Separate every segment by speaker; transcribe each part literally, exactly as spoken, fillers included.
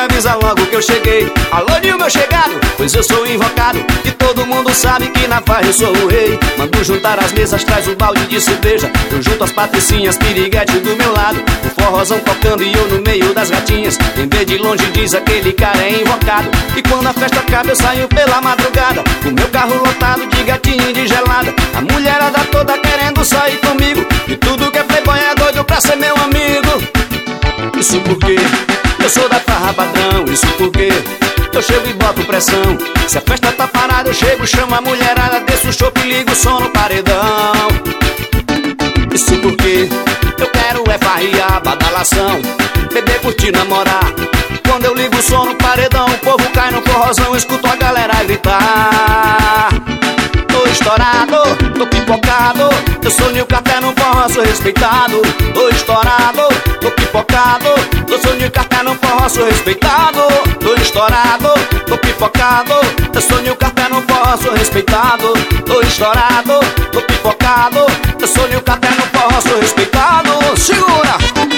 Speaker 1: avisa logo que eu cheguei. Alô, Nil, meu chegado, pois eu sou invocado e todo mundo sabe que na farra eu sou o rei. Mando juntar as mesas, traz um balde de cerveja. Eu junto as patricinhas, piriguete do meu lado, o forrozão tocando e eu no meio das gatinhas. Quem vê de longe diz aquele cara é invocado. E quando a festa acaba eu saio pela madrugada, o meu carro lotado de gatinho e de gelada. A mulherada toda querendo sair comigo e tudo que é playboy é doido pra ser meu amigo. Isso porque eu sou da farra padrão, isso porque eu chego e boto pressão. Se a festa tá parada eu chego, chamo a mulherada, desço o chopp e ligo o som no paredão. Isso porque eu quero é farriar, badalação, beber, curtir, namorar. Quando eu ligo o som no paredão, o povo cai no forrozão, escuto a galera gritar. Tô estourado, tô pipocado, eu sou Nil Café no forró, sou respeitado. Tô estourado, tô pipocado, eu sou Nil Café no forró, sou respeitado. Tô estourado, tô pipocado, eu sou Nil Café no forró, sou respeitado. Tô estourado, tô pipocado, eu sou Nil Café no forró, sou respeitado. Segura!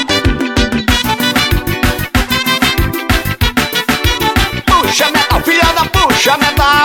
Speaker 1: Puxa metal, filha da puxa metal.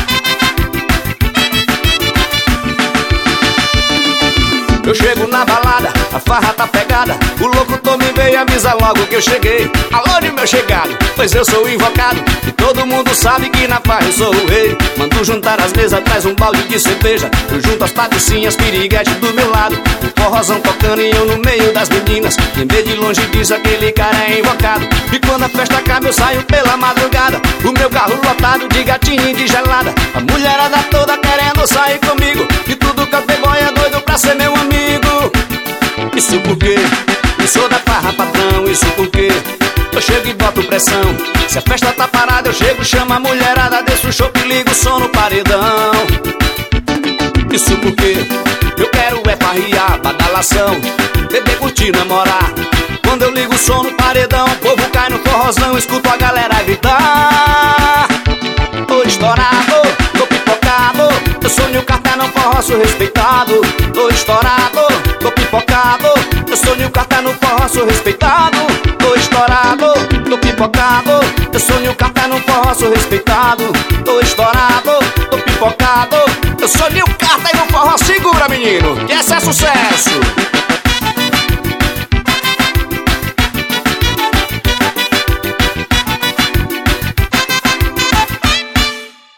Speaker 1: Eu chego na balada, a farra tá pegada, o locutor me veio e avisa logo que eu cheguei. Alô, Nil, meu chegado, pois eu sou invocado e todo mundo sabe que na farra eu sou o rei. Mando juntar as mesas, traz um balde de cerveja. Eu junto as patricinhas, piriguete do meu lado, o forrozão tocando e eu no meio das meninas. Quem vê de longe diz aquele cara é invocado. E quando a festa acaba eu saio pela madrugada, o meu carro lotado de gatinho e de gelada. A mulherada toda querendo sair comigo e tudo que é playboy é doido pra ser meu amigo. Isso porque eu sou da farra padrão, isso porque eu chego e boto pressão. Se a festa tá parada eu chego, chamo a mulherada, desço o chopp e ligo o som no paredão. Isso porque eu quero é farriar, badalação, beber, curtir, namorar. Quando eu ligo o som no paredão, o povo cai no forrozão, escuto a galera gritar. Tô estourado, tô pipocado, eu sou Nil Café no forró, sou respeitado. Tô estourado, tô pipocado, eu sou Nil Café no forró, sou respeitado. Tô estourado, tô pipocado, eu sou Nil Café no forró, sou respeitado. Tô estourado, tô pipocado, eu sou Nil Café no forró. Segura, menino, que esse é sucesso.